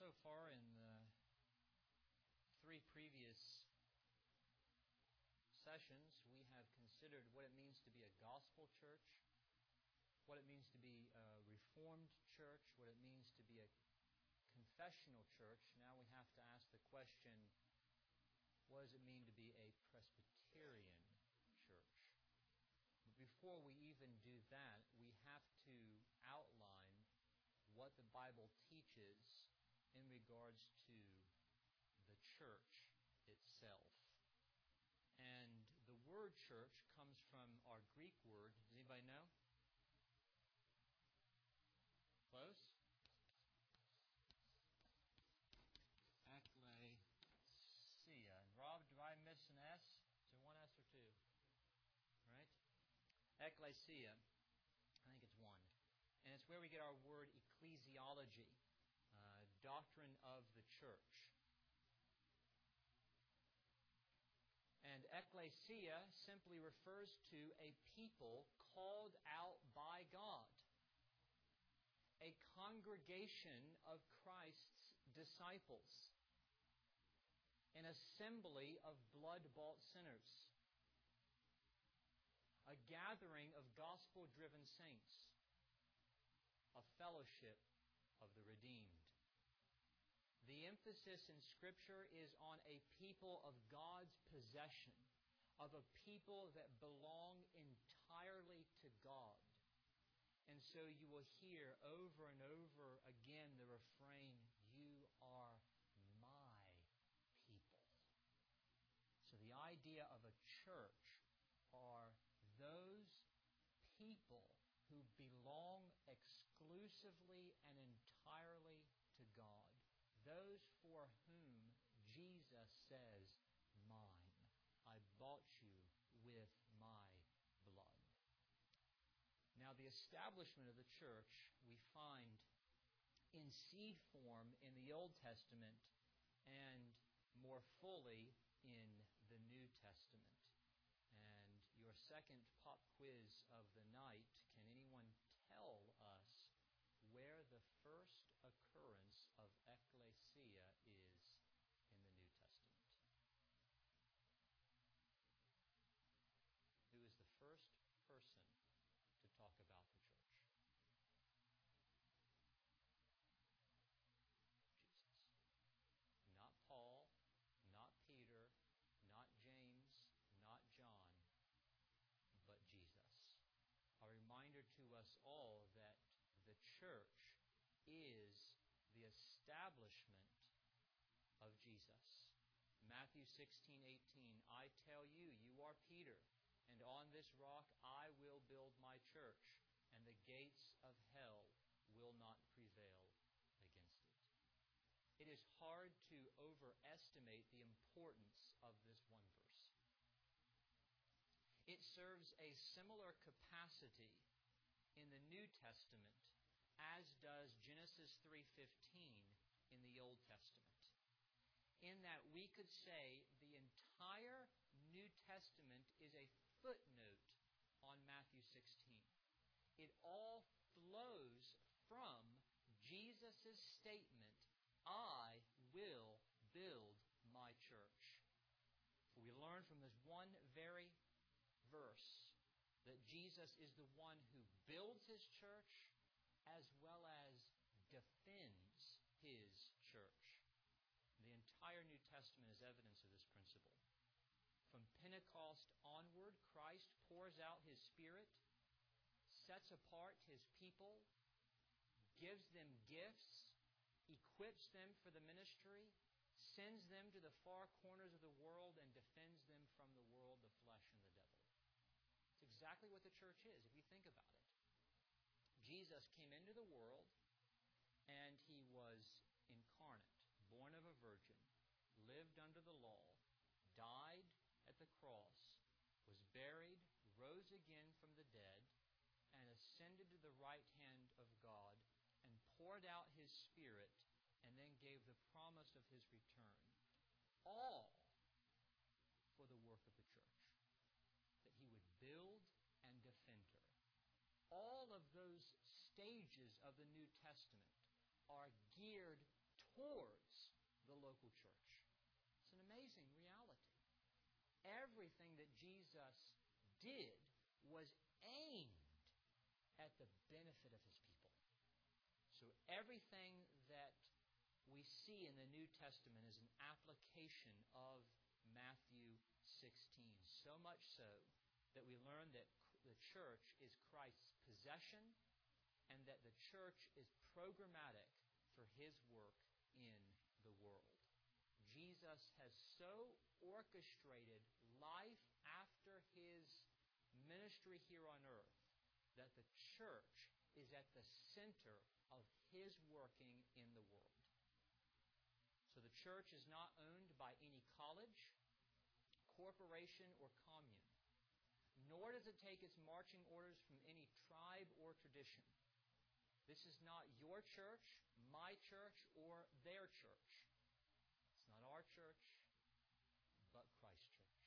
So far in the 3 previous sessions, we have considered what it means to be a gospel church, what it means to be a reformed church, what it means to be a confessional church. Now we have to ask the question, what does it mean to be a Presbyterian church? But before we even do that, we have to outline what the Bible teaches in regards to the church itself. And the word church comes from our Greek word. Does anybody know? Close? Ekklesia. Rob, do I miss an S? Is there one S or two? Right? Ekklesia. I think it's one. And it's where we get our word ecclesiology, doctrine of the church. And ekklesia simply refers to a people called out by God, a congregation of Christ's disciples, an assembly of blood-bought sinners, a gathering of gospel-driven saints, a fellowship of the redeemed. The emphasis in Scripture is on a people of God's possession, of a people that belong entirely to God. And so you will hear over and over again the refrain, "You are my people." So the idea of a church are those people who belong exclusively and entirely to God. Those for whom Jesus says, "Mine. I bought you with my blood." Now, the establishment of the church we find in seed form in the Old Testament and more fully in the New Testament. And your second pop quiz of the night, can anyone tell us where the first occurrence of ekklesia is in the New Testament? Who is the first person to talk about the church? Jesus. Not Paul, not Peter, not James, not John, but Jesus. A reminder to us all that the church is the establishment of Jesus. Matthew 16:18, "I tell you, you are Peter, and on this rock I will build my church, and the gates of hell will not prevail against it." It is hard to overestimate the importance of this one verse. It serves a similar capacity in the New Testament as does Genesis 3:15 in the Old Testament. In that we could say the entire New Testament is a footnote on Matthew 16. It all flows from Jesus' statement, "I will build my church." For we learn from this one very verse that Jesus is the one who builds His church as well as defends His church. The entire New Testament is evidence of this principle. From Pentecost onward, Christ pours out His Spirit, sets apart His people, gives them gifts, equips them for the ministry, sends them to the far corners of the world, and defends them from the world, the flesh, and the devil. It's exactly what the church is, if you think about it. Jesus came into the world, and He was incarnate, born of a virgin, lived under the law, died at the cross, was buried, rose again from the dead, and ascended to the right hand of God, and poured out His Spirit, and then gave the promise of His return. All for the work of the church. That He would build and defend her. All of those stages of the New Testament are geared towards the local church. It's an amazing reality. Everything that Jesus did was aimed at the benefit of His people. So everything that we see in the New Testament is an application of Matthew 16. So much so that we learn that the church is Christ's possession and that the church is programmatic for His work in the world. Jesus has so orchestrated life after His ministry here on earth that the church is at the center of His working in the world. So the church is not owned by any college, corporation, or commune. Nor does it take its marching orders from any tribe or tradition. This is not your church, my church, or their church. It's not our church, but Christ's church.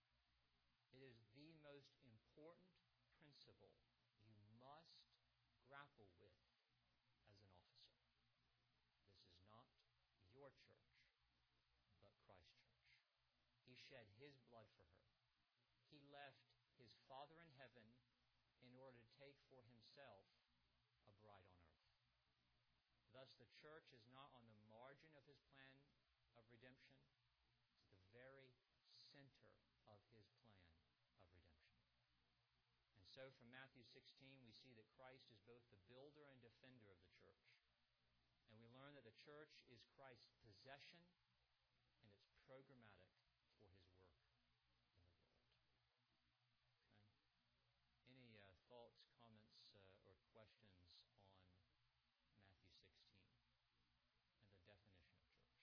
It is the most important principle you must grapple with as an officer. This is not your church, but Christ's church. He shed His blood for her. He left His Father in heaven in order to take for Himself a bride on earth. Thus, the church is not on the margin of His plan of redemption. It's the very center of His plan of redemption. And so from Matthew 16, we see that Christ is both the builder and defender of the church. And we learn that the church is Christ's possession and it's programmatic for His work in the world. Okay? Any thoughts, comments, or questions on Matthew 16 and the definition of church?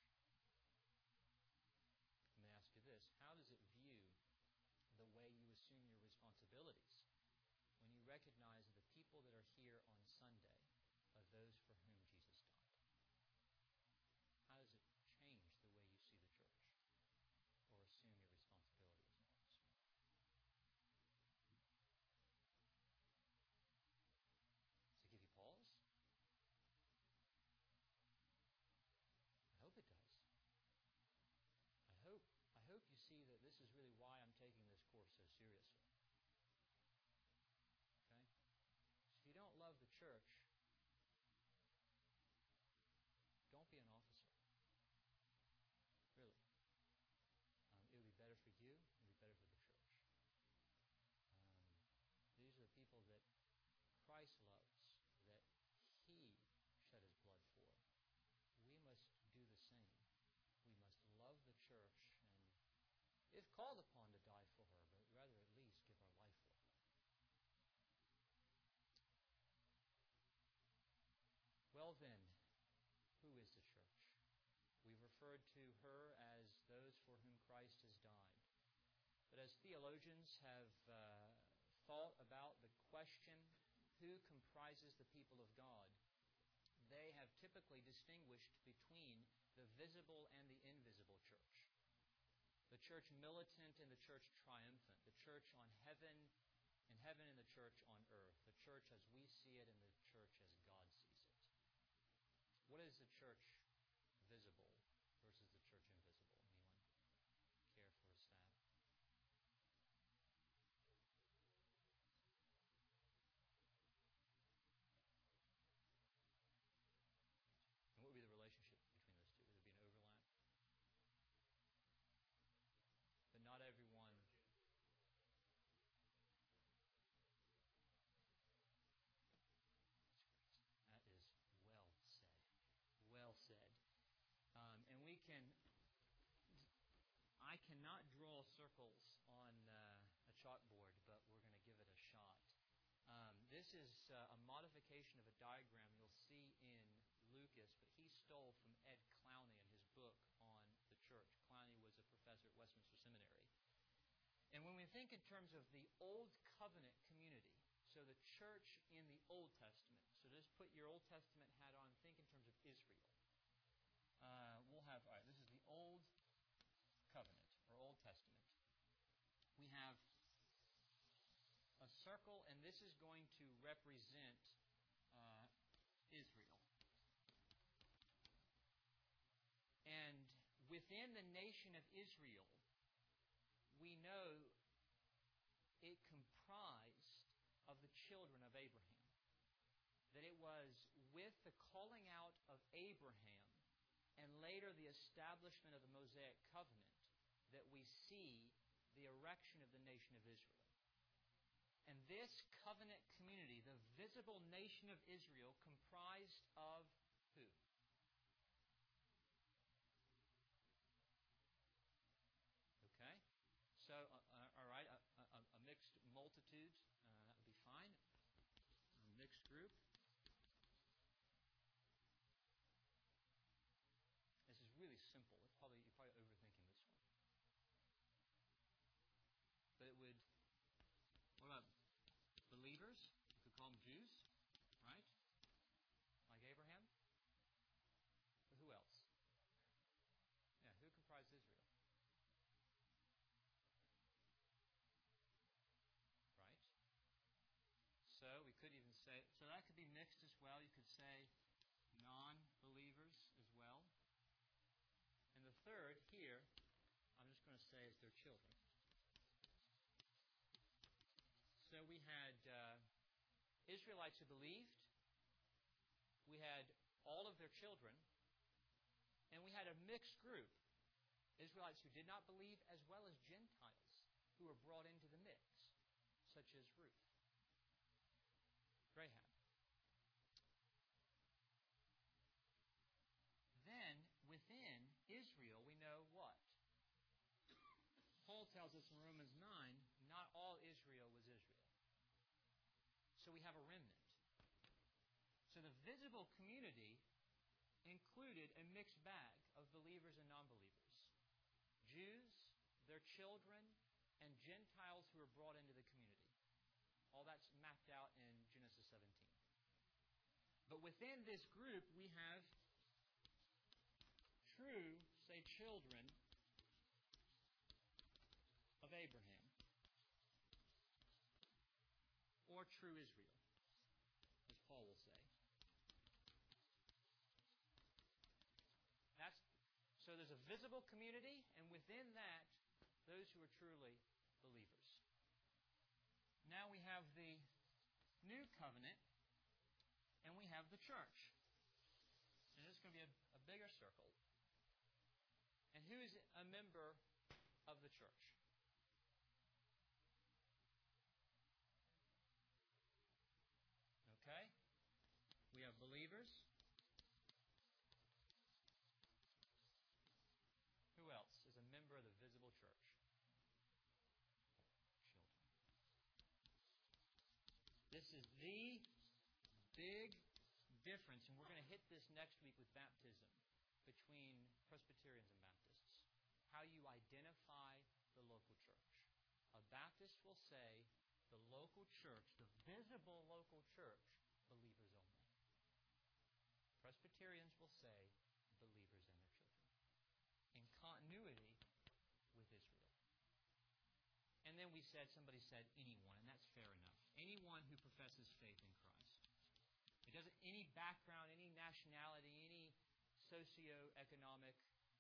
Let me ask you this. How does it view the way you assume your responsibilities when you recognize that the people that are here on Sunday are those for whom Jesus died? How does it change the way you see the church or assume your responsibility as an officer? Does it give you pause? I hope it does. I hope you see that this is really why I'm taking this course so seriously. Okay? If you don't love the church, don't be an officer. Really. It would be better for you. It would be better for the church. These are the people that Christ loves, that He shed His blood for. We must do the same. We must love the church and, if called upon, to die for her, but rather at least give our life for her. Well then, who is the church? We've referred to her as those for whom Christ has died. But as theologians have thought about the question, who comprises the people of God, they have typically distinguished between the visible and the invisible church. The church militant and the church triumphant. The church on heaven, in heaven and the church on earth. The church as we see it and the church as God sees it. What is the church visible versus the church invisible? Anyone care for a stab? And what would be the relationship between those two? Would there be an overlap? But not everyone. That is well said. Well said. And we can. I cannot draw circles on a chalkboard, but we're going to give it a shot. This is a modification of a diagram you'll see in Lucas, but he stole from Ed Clowney in his book on the church. Clowney was a professor at Westminster Seminary. And when we think in terms of the Old Covenant community, so the church in the Old Testament, so just put your Old Testament hat on, think in terms of Israel. This is the Old Covenant, or Old Testament. We have a circle, and this is going to represent Israel. within the nation of Israel, we know it comprised of the children of Abraham. That it was with the calling out of Abraham and later the establishment of the Mosaic covenant that we see the erection of the nation of Israel. And this covenant community, the visible nation of Israel, comprised of who? Okay. So, all right, a mixed multitude, that would be fine. A mixed group. This is really simple. You're probably overthinking this one. But it would, what about believers? You could call them Jews, right? Like Abraham. But who else? Yeah, who comprised Israel? Right? So we could even say, so that could be mixed as well. You could say non-believers as well. And the third here, I'm just going to say is their children. So we had Israelites who believed. We had all of their children. And we had a mixed group. Israelites who did not believe as well as Gentiles who were brought into the mix, such as Ruth, Rahab. Then, within Israel, we know what? Paul tells us in Romans 9, not all Israel was Israel. So we have a remnant. So the visible community included a mixed bag of believers and non-believers. Jews, their children, and Gentiles who were brought into the community. All that's mapped out in Genesis 17. But within this group, we have true, say, children of Abraham. Or true Israel, as Paul will say. So there's a visible community, and within that, those who are truly believers. Now we have the new covenant, and we have the church. And this is going to be a bigger circle. And who is a member of the church? Okay? We have believers. Who else is a member of the visible church? Children. This is the big difference, and we're going to hit this next week with baptism, between Presbyterians and Baptists. How you identify the local church. A Baptist will say the local church, the visible local church, believers only. Presbyterians will say believers and their children. In continuity with Israel. And then somebody said anyone, and that's fair enough. Anyone who professes faith in Christ. It doesn't, any background, any nationality, any socioeconomic,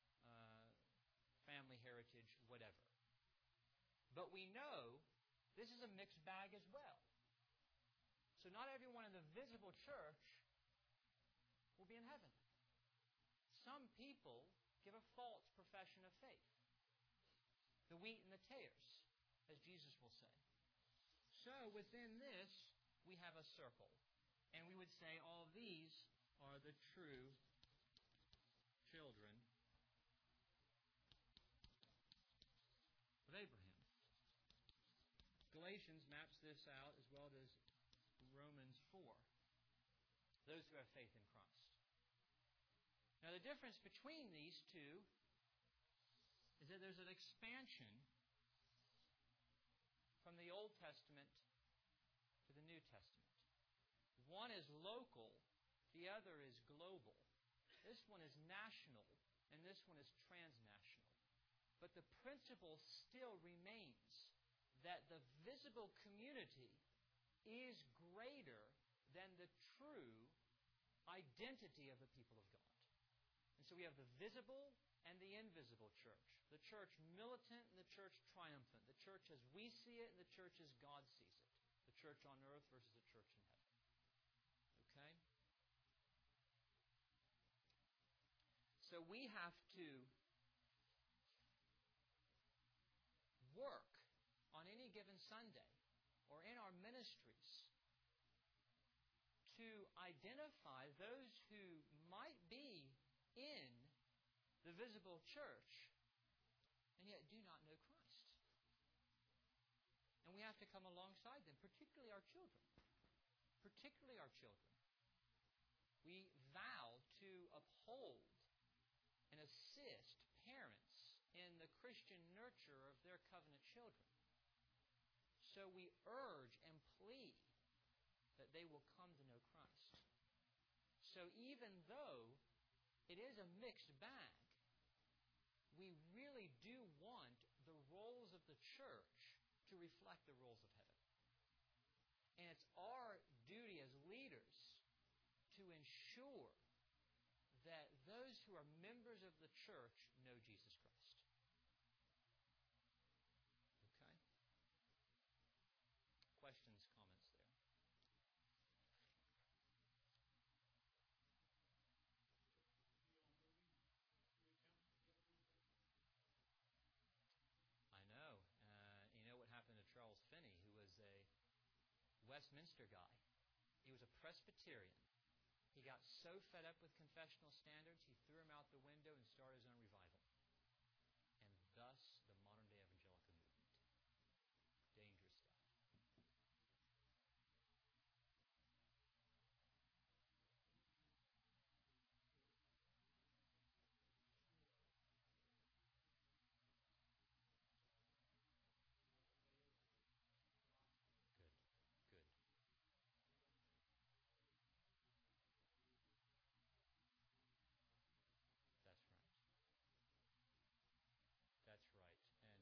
family heritage, whatever. But we know this is a mixed bag as well. So not everyone in the visible church will be in heaven. Some people give a false profession of faith. The wheat and the tares, as Jesus will say. So within this, we have a circle. And we would say all of these are the true children of Abraham. Galatians maps this out as well as Romans 4. Those who have faith in Christ. Now the difference between these two is that there's an expansion from the Old Testament to the New Testament. One is local, the other is global. This one is national, and this one is transnational. But the principle still remains that the visible community is greater than the true identity of the people of God. And so we have the visible and the invisible church. The church militant and the church triumphant. The church as we see it and the church as God sees it. The church on earth versus the church in heaven. Okay? So we have to work on any given Sunday or in our ministries to identify those who might be in the visible church and yet do not know Christ. And we have to come alongside them, particularly our children. Particularly our children. We vow to uphold and assist parents in the Christian nurture of their covenant children. So we urge and plead that they will come to know Christ. So even though it is a mixed bag, we really do want the roles of the church to reflect the roles of heaven. And it's our duty as leaders to ensure that those who are members of the church know Jesus Christ. Okay? Questions, comments there? I know. You know what happened to Charles Finney, who was a Westminster guy. He was a Presbyterian. He got so fed up with confessional standards, he threw him out the window and started his own revival. And thus, the modern-day evangelical movement. Dangerous stuff. Good. Good. That's right. That's right. And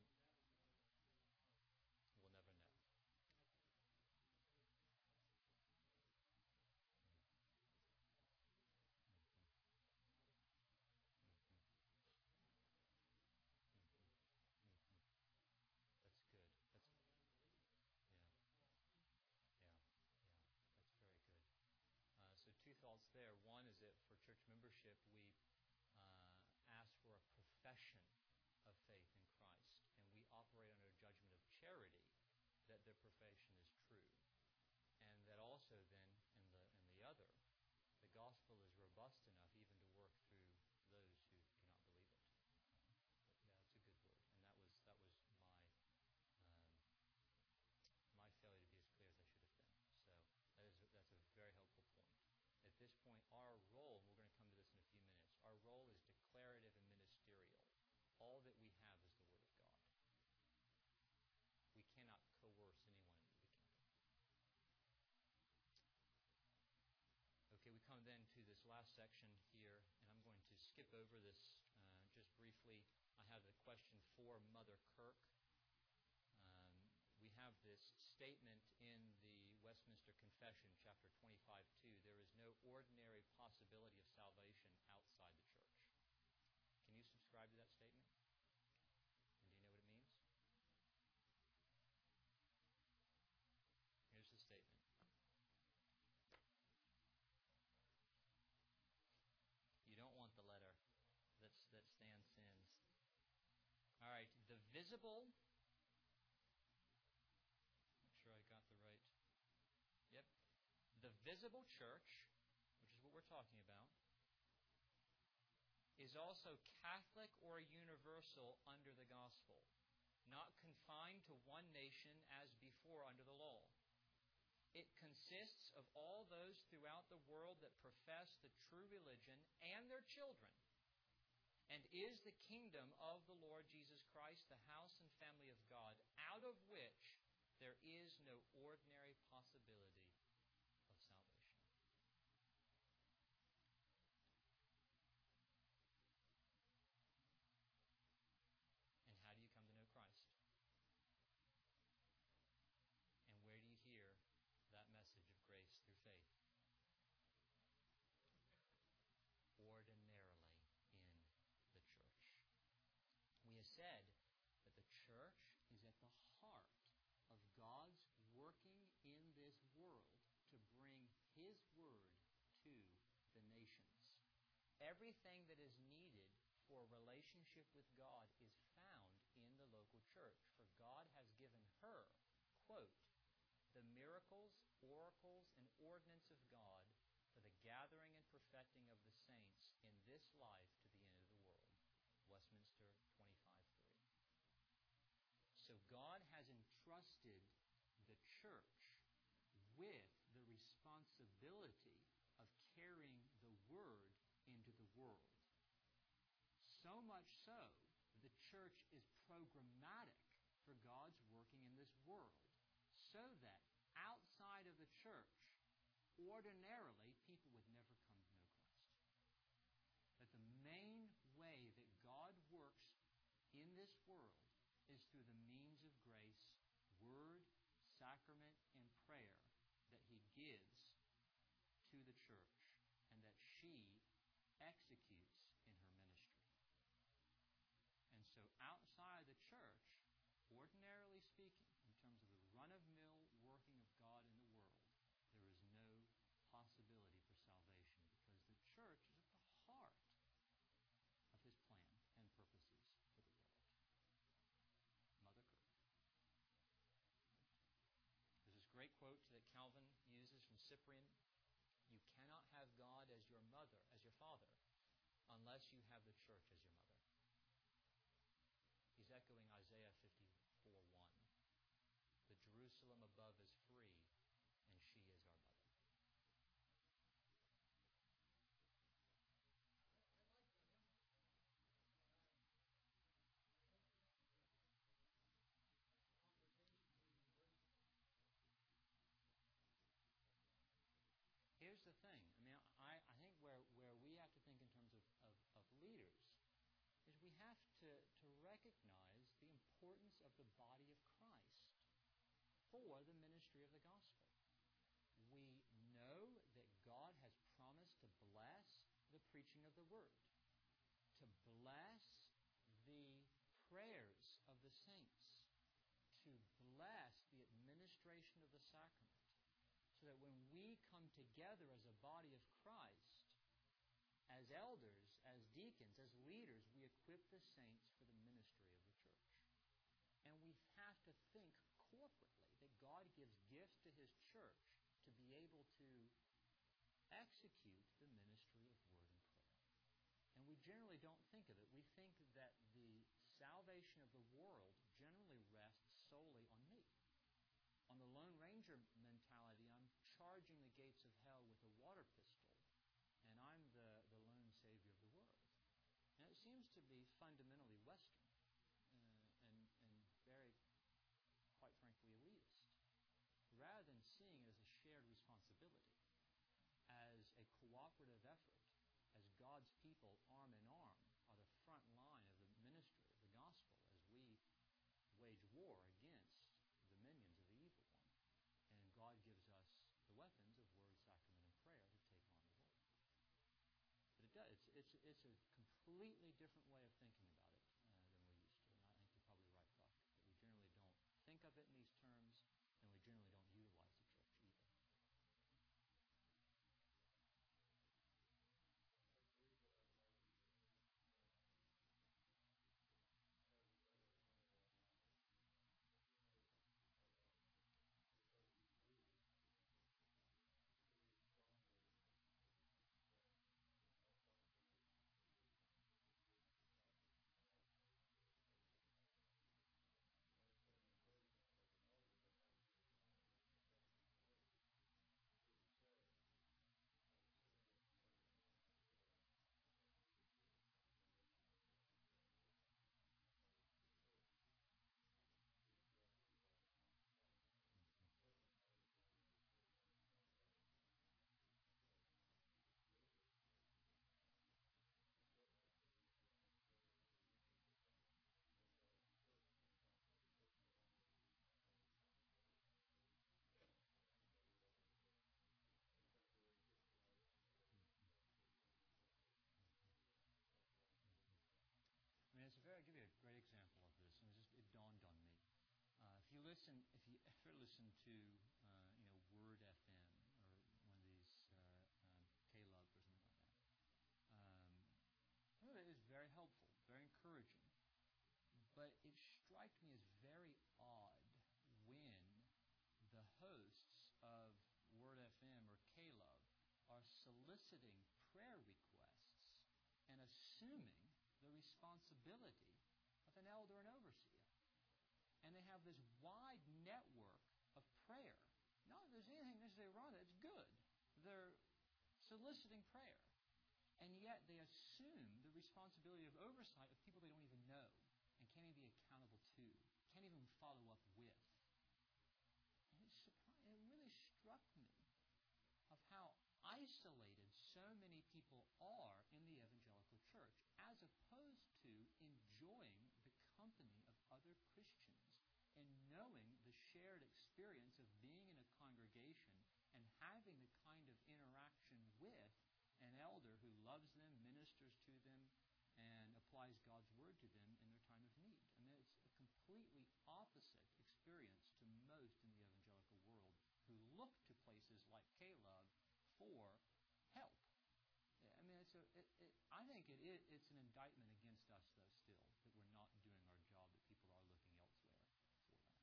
we'll never know. That's good. That's yeah. Yeah. Yeah. That's very good. So two thoughts there. One is that for church membership, we ask for a profession of faith in Christ, and we operate under a judgment of charity that their profession is true, and that also then in the other, the gospel is robust enough even to work through those who do not believe it. But yeah, it's a good word, and that was my failure to be as clear as I should have been. So that's a very helpful point. At this point, our role, and we're going to come to this in a few minutes, our role is declarative and ministerial. All that we have is the Word of God. We cannot coerce anyone into the kingdom. Okay, we come then to this last section here, and I'm going to skip over this just briefly. I have the question for Mother Kirk. We have this statement in the Westminster Confession, chapter 25:2. There is no ordinary possibility of salvation outside the church. Can you subscribe to that statement? And do you know what it means? Here's the statement. You don't want the letter that stands sins. All right, the visible... I got the right. Yep. The visible church, which is what we're talking about, is also Catholic or universal under the gospel, not confined to one nation as before under the law. It consists of all those throughout the world that profess the true religion and their children, and is the kingdom of the Lord Jesus Christ, the house and family of God, out of which there is no ordinary possibility of salvation. And how do you come to know Christ? And where do you hear that message of grace through faith? Ordinarily in the church. everything that is needed for a relationship with God is found in the local church. For God has given her, quote, the miracles, oracles, and ordinance of God for the gathering and perfecting of the saints in this life to the end of the world. Westminster 25:3. So God has entrusted the church with the responsibility of carrying the Word into the world. So much so, the church is programmatic for God's working in this world, so that outside of the church, ordinarily, people would never come to know Christ. But the main way that God works in this world is through the means of grace, Word, sacrament, and prayer that He gives to the church and that she executes in her ministry. And so outside the church, ordinarily speaking, in terms of the run-of-mill working of God in the world, there is no possibility for salvation because the church is at the heart of His plan and purposes for the world. Mother Earth. There's this great quote that Calvin uses from Cyprian. You cannot have God as your mother, as your father, unless you have the church as your mother. He's echoing Isaiah 54:1. The Jerusalem above is free, and she is our mother. Here's the thing. I think where we have to think in terms of leaders is we have to recognize the importance of the body of Christ for the ministry of the gospel. We know that God has promised to bless the preaching of the Word, to bless the prayers of the saints, to bless the administration of the sacrament, so that when we come together as a body of Christ, as elders, as deacons, as leaders, we equip the saints for the ministry of the church. And we have to think corporately that God gives gifts to His church to be able to execute the ministry of Word and prayer. And we generally don't think of it. We think that the salvation of the world generally rests solely on me. On the Lone Ranger mentality, I'm charging the gates of hell with a water pistol, and I'm the lone savior of the world. And it seems to be fundamentally Western and very, quite frankly, elitist. Rather than seeing it as a shared responsibility, as a cooperative effort, as God's people, arm in arm, are the front line of the ministry of the gospel as we wage war against the minions of the evil one. And God gives us the weapons of Word, sacrament, and prayer to take on the world. But it does. It's a completely different way of thinking about it than we used to. And I think you're probably right, Buck, that we generally don't think of it in these terms, and we generally don't utilize the church either. I'll give you a great example of this, and it dawned on me. If you ever listen to Word FM or one of these K-Love or something like that, soliciting prayer requests and assuming the responsibility of an elder and overseer. And they have this wide network of prayer. Not that there's anything necessarily wrong with it. It's good. They're soliciting prayer. And yet they assume the responsibility of oversight of people they don't even know and can't even be accountable to, can't even follow up with. And it really struck me of how isolated so many people are in the evangelical church, as opposed to enjoying the company of other Christians and knowing the shared experience of being in a congregation and having the kind of interaction with an elder who loves them, ministers to them, and applies God's Word to them in their time of need. I mean, it's a completely opposite experience to most in the evangelical world who look to places like Caleb for help. I mean, I think it's an indictment against us, though, still, that we're not doing our job, that people are looking elsewhere for that.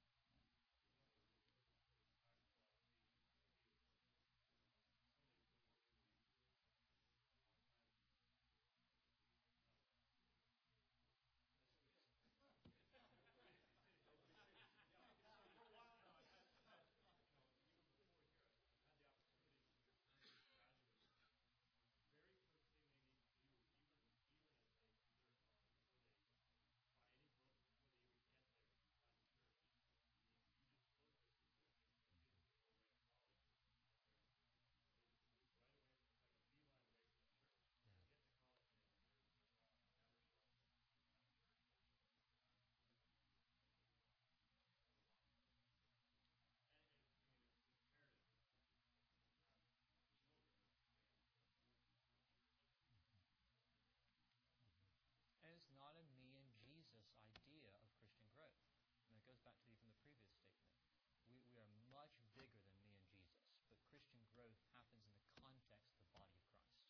And it's not a me and Jesus idea of Christian growth. And it goes back to even the previous statement. We are much bigger than me and Jesus, but Christian growth happens in the context of the body of Christ.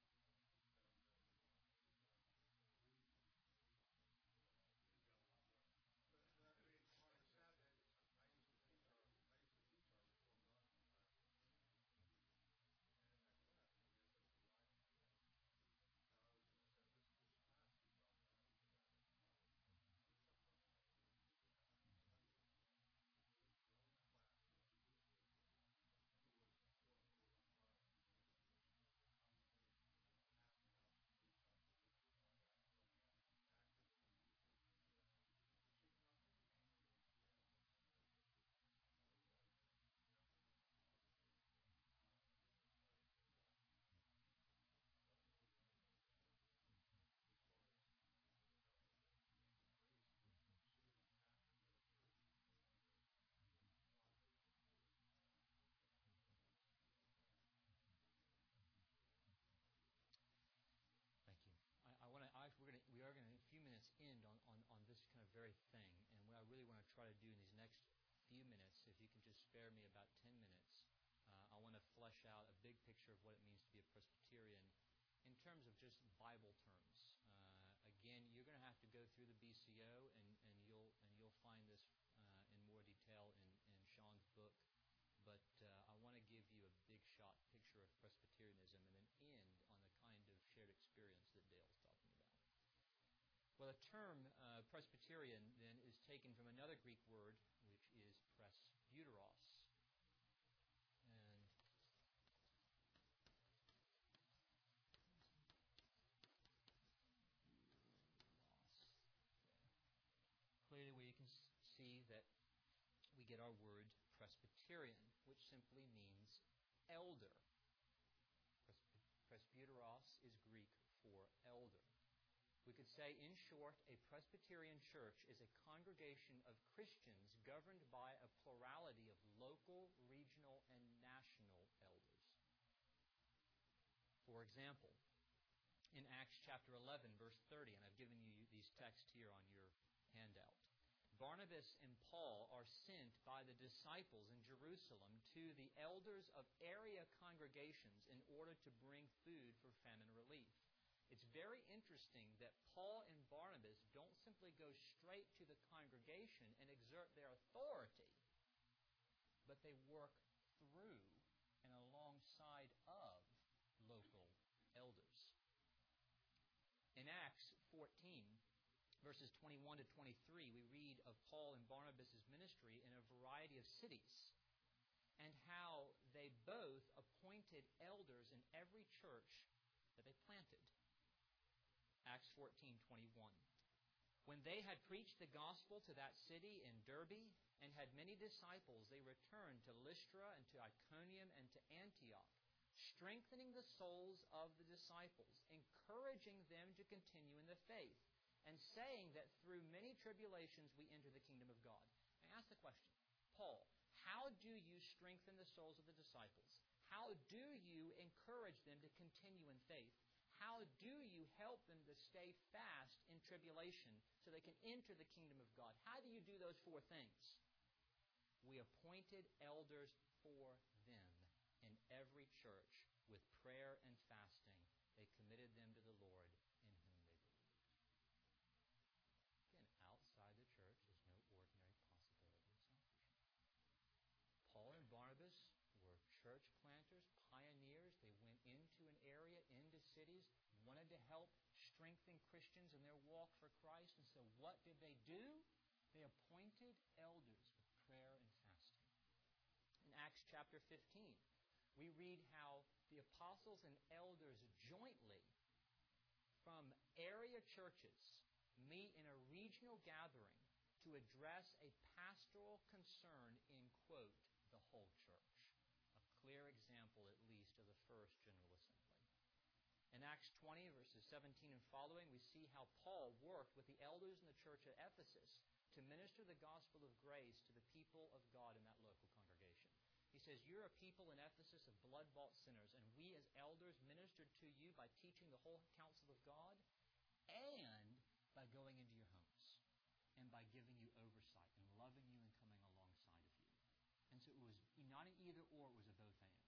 We are going to, in a few minutes, end on this kind of very thing. And what I really want to try to do in these next few minutes, if you can just spare me about 10 minutes, I want to flesh out a big picture of what it means to be a Presbyterian in terms of just Bible terms. Again, you're going to have to go through the BCO, and you'll find this in more detail in Sean's book. But I want to give you a big shot picture of Presbyterianism and then end on the kind of shared experience that Dale's talking about. Well, the term Presbyterian then is taken from another Greek word, which is presbyteros. And clearly we can see that we get our word Presbyterian, which simply means elder. Presbyteros is Greek for elder. We could say, in short, a Presbyterian church is a congregation of Christians governed by a plurality of local, regional, and national elders. For example, in Acts chapter 11, verse 30, and I've given you these texts here on your handout, Barnabas and Paul are sent by the disciples in Jerusalem to the elders of area congregations in order to bring food for famine relief. It's very interesting that Paul and Barnabas don't simply go straight to the congregation and exert their authority, but they work through and alongside of local verses 21 to 23, we read of Paul and Barnabas' ministry in a variety of cities and how they both appointed elders in every church that they planted. Acts 14:21. When they had preached the gospel to that city in Derbe and had many disciples, they returned to Lystra and to Iconium and to Antioch, strengthening the souls of the disciples, encouraging them to continue in the faith, and saying that through many tribulations we enter the kingdom of God. I ask the question, Paul, how do you strengthen the souls of the disciples? How do you encourage them to continue in faith? How do you help them to stay fast in tribulation so they can enter the kingdom of God? How do you do those four things? We appointed elders for them in every church with prayer and fasting. They committed them to the Lord in whom they believed. Again, outside the church is no ordinary possibility of salvation. Paul and Barnabas were church planters, pioneers. They went into an area, into cities, wanted to help strengthen Christians in their walk for Christ. And so what did they do? They appointed elders with prayer and fasting. In Acts chapter 15, we read how the apostles and elders jointly from area churches meet in a regional gathering to address a pastoral concern in, quote, the whole church. A clear example, at least, of the first General Assembly. In Acts 20, verses 17 and following, we see how Paul worked with the elders in the church at Ephesus to minister the gospel of grace to the people of God in that local congregation. He says, you're a people in Ephesus of blood-bought sinners, and we as elders ministered to you by teaching the whole counsel of God and by going into your homes and by giving you oversight and loving you and coming alongside of you. And so it was not an either or, it was a both and.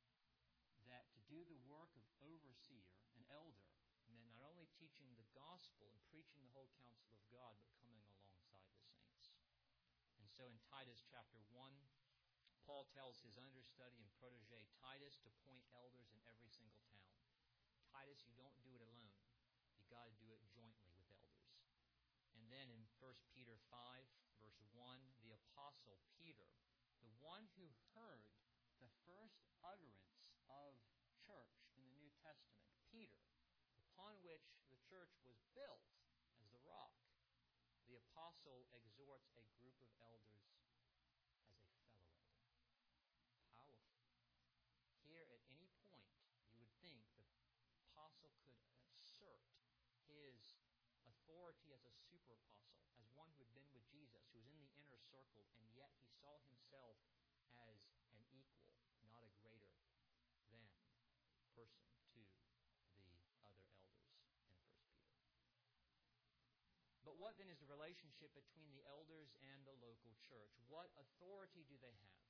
That to do the work of overseer, an elder, meant not only teaching the gospel and preaching the whole counsel of God, but coming alongside the saints. And so in Titus chapter 1, Paul tells his understudy and protege Titus to appoint elders in every single town. Titus, you don't do it alone. You've got to do it jointly with elders. And then in 1 Peter 5, verse 1, the apostle Peter, the one who heard the first utterance of church in the New Testament, Peter, upon which the church was built as the rock, the apostle exhorts a group of elders as a fellow elder. Powerful. Here at any point, you would think the apostle could assert his authority as a super apostle, as one who had been with Jesus, who was in the inner circle, and yet he saw himself as an equal, not a greater than person to the other elders in 1 Peter. But what then is the relationship between the elders and the local church? What authority do they have?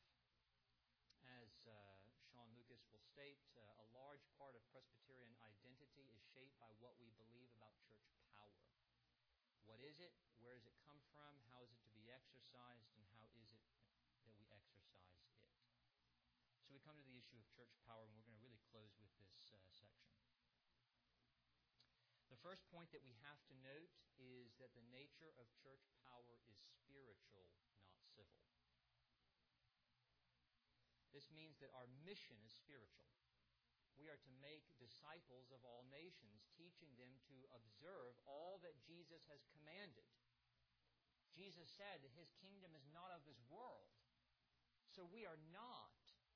As Sean Lucas will state, a large part of Presbyterian identity is shaped by what we believe about church power. What is it? Where does it come from? How is it to be exercised? And how is it that we exercise it? So we come to the issue of church power, and we're going to really close with this section. The first point that we have to note is that the nature of church power is spiritual, not civil. This means that our mission is spiritual. We are to make disciples of all nations, teaching them to observe all that Jesus has commanded. Jesus said that His kingdom is not of this world. So we are not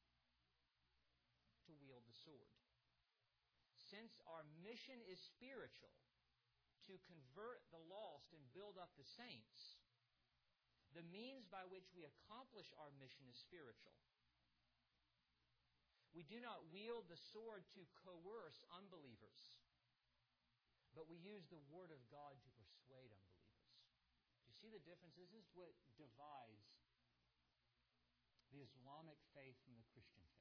to wield the sword. Since our mission is spiritual, to convert the lost and build up the saints, the means by which we accomplish our mission is spiritual. We do not wield the sword to coerce unbelievers, but we use the Word of God to persuade unbelievers. Do you see the difference? This is what divides the Islamic faith from the Christian faith.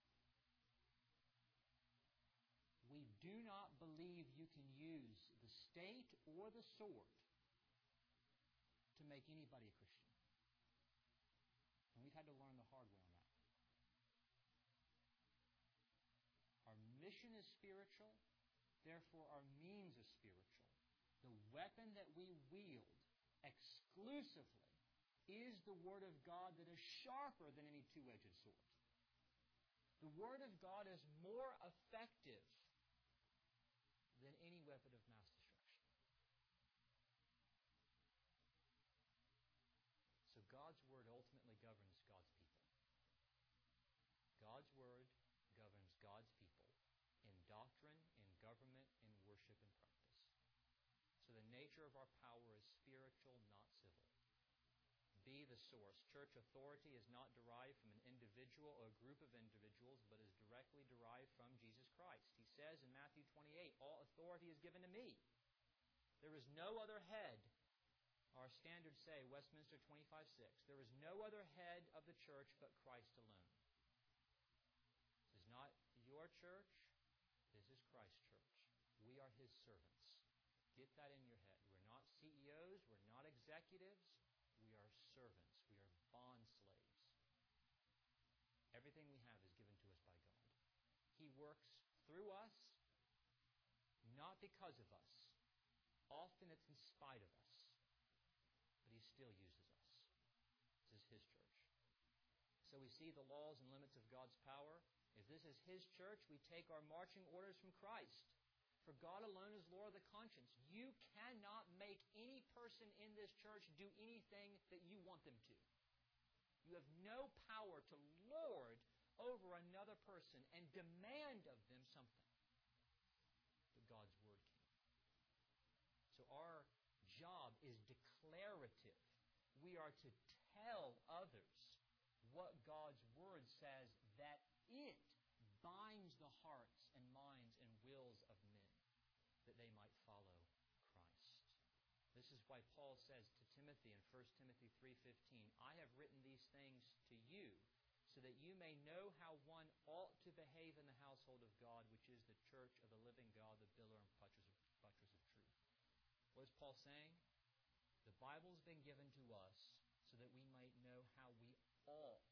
We do not believe you can use the state or the sword to make anybody a Christian. And we've had to learn the hard way on that. Our mission is spiritual, therefore our means are spiritual. The weapon that we wield exclusively is the Word of God that is sharper than any two-edged sword. The Word of God is more effective than any weapon of mass destruction. So God's Word ultimately governs God's people. God's Word governs God's people in doctrine, in government, in worship, and practice. So the nature of our power is spiritual, not civil. Be the source. Church authority is not derived from an individual or a group of individuals, but is directly derived from Jesus Christ. He says in Matthew 28, all authority is given to me. There is no other head. Our standards say, Westminster 25:6, there is no other head of the church but Christ alone. This is not your church. This is Christ's church. We are His servants. Get that in your head. We're not CEOs. We're not executives. We are servants. We are bond slaves. Everything we have is given to us by God. He works through us, not because of us. Often it's in spite of us. But He still uses us. This is His church. So we see the laws and limits of God's power. If this is His church, we take our marching orders from Christ. For God alone is Lord of the conscience. You cannot make any person in this church do anything that you want them to. You have no power to lord over another person and demand of them something. But God's Word can. So our job is declarative. We are to tell others what God's Word says, that it binds the hearts and minds and wills of men, that they might follow Christ. This is why Paul says to Timothy in 1 Timothy 3:15, I have written these things to you, so that you may know how one ought to behave in the household of God, which is the church of the living God, the pillar and buttress of truth. What is Paul saying? The Bible has been given to us so that we might know how we ought.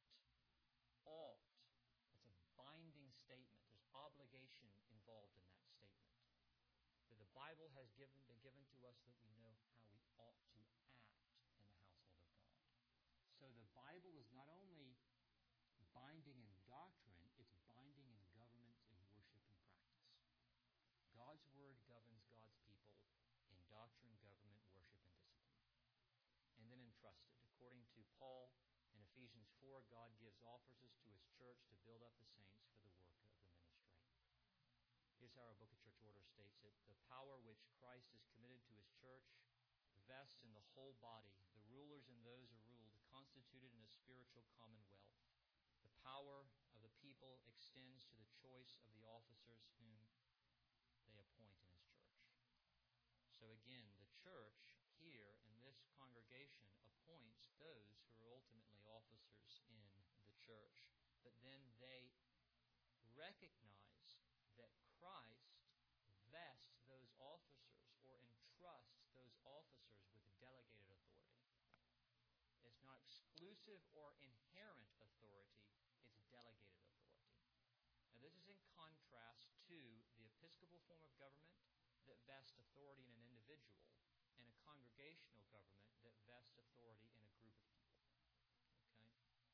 It's a binding statement. There's obligation involved in that statement. That the Bible has been given to us so that we know how we ought to act in the household of God. So the Bible is not only binding in doctrine, it's binding in government, in worship, and practice. God's Word governs God's people in doctrine, government, worship, and discipline. And then entrusted. According to Paul in Ephesians 4, God gives officers to His church to build up the saints for the work of the ministry. Here's how our Book of Church Order states it. The power which Christ has committed to His church vests in the whole body, the rulers and those who are ruled, constituted in a spiritual commonwealth. The power of the people extends to the choice of the officers whom they appoint in His church. So again, the church here in this congregation appoints those who are ultimately officers in the church. But then they recognize that Christ vests those officers or entrusts those officers with delegated authority. It's not exclusive or inherent authority, it's delegated authority. Now this is in contrast to the Episcopal form of government that vests authority in an individual, and a congregational government that vests authority in a group of people. Okay?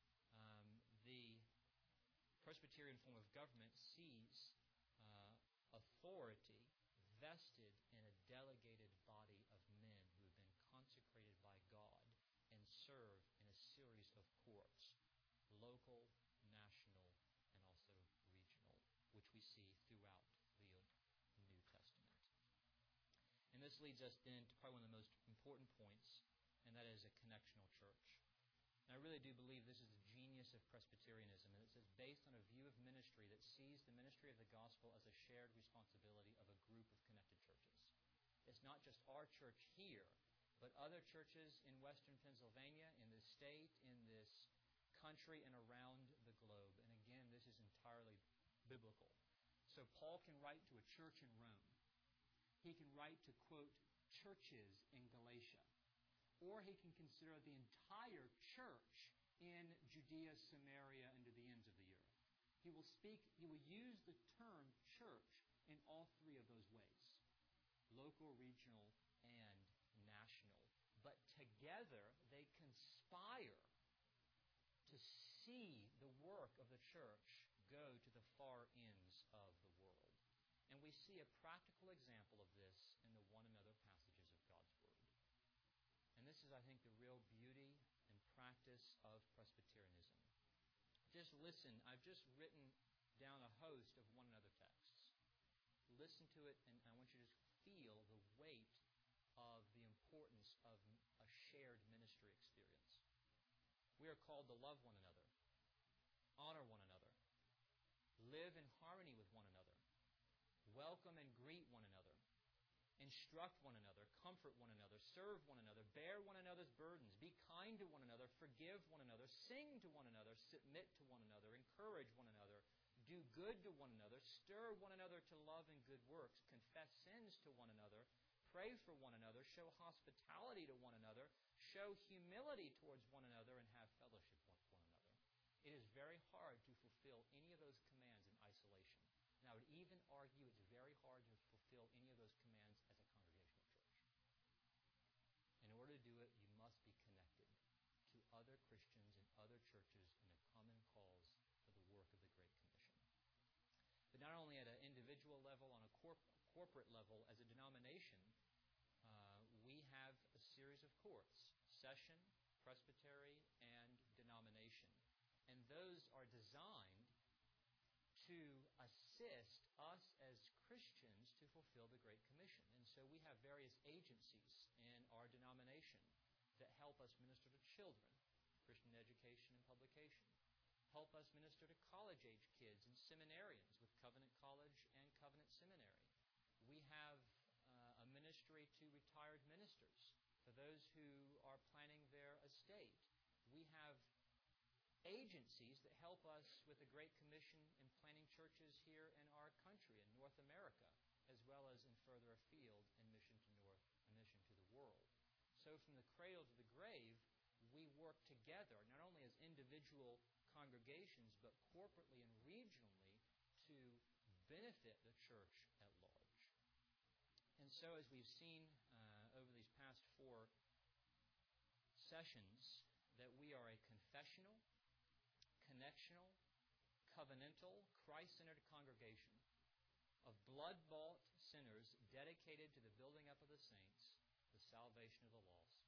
The Presbyterian form of government sees authority vested in a delegated body of men who have been consecrated by God and serve in a series of courts, local, national, and also regional, which we see throughout the New Testament. And this leads us then to probably one of the most important points, and that is a connectional church. And I really do believe this is the genius of Presbyterianism, and it says based on a view of ministry that sees the ministry of the gospel as a shared responsibility of a group of connected churches. It's not just our church here, but other churches in western Pennsylvania, in this state, in this country, and around the globe. And again, this is entirely biblical. So Paul can write to a church in Rome. He can write to, quote, churches in Galatia. Or he can consider the entire church in Judea, Samaria, and to the ends of the earth. He will use the term church in all three of those ways. Local, regional, but together they conspire to see the work of the church go to the far ends of the world. And we see a practical example of this in the one another passages of God's Word. And this is, I think, the real beauty and practice of Presbyterianism. Just listen. I've just written down a host of one another texts. Listen to it, and I want you to feel the weight of the importance of a shared ministry experience. We are called to love one another, honor one another, live in harmony with one another, welcome and greet one another, instruct one another, comfort one another, serve one another, bear one another's burdens, be kind to one another, forgive one another, sing to one another, submit to one another, encourage one another, do good to one another, stir one another to love and good works, confess sins to one another, pray for one another, show hospitality to one another, show humility towards one another, and have fellowship with one another. It is very hard to fulfill any of those commands in isolation. And I would even argue it's very hard to fulfill any of those commands as a congregational church. In order to do it, you must be connected to other Christians and other churches in a common cause for the work of the Great Commission. But not only at an individual level, on a corporate level, as a denomination, we have a series of courts: session, presbytery, and denomination. And those are designed to assist us as Christians to fulfill the Great Commission. And so we have various agencies in our denomination that help us minister to children, Christian education and publication, help us minister to college-age kids and seminarians with Covenant College and Covenant Seminary. We have a ministry to retired ministers, for those who are planning their estate. We have agencies that help us with the Great Commission in planting churches here in our country, in North America, as well as in further afield in mission to the world. So from the cradle to the grave, we work together, not only as individual congregations, but corporately and regionally to benefit the church at large. And so as we've seen over these past 4 sessions, that we are a confessional, connectional, covenantal, Christ-centered congregation of blood-bought sinners dedicated to the building up of the saints, the salvation of the lost,